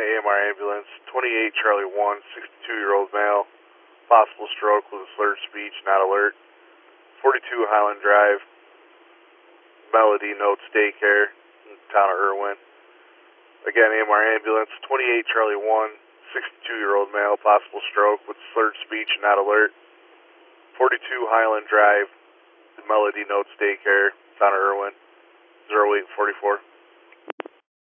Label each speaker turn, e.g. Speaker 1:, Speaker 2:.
Speaker 1: AMR ambulance, 28 Charlie 1, 62-year-old male, possible stroke with slurred speech, not alert. 42 Highland Drive, Melody Notes Daycare, in the town of Irwin. Again, AMR ambulance, 28 Charlie 1, 62-year-old male, possible stroke with slurred speech, not alert. 42 Highland Drive, Melody Notes Daycare, town of Irwin, 0844.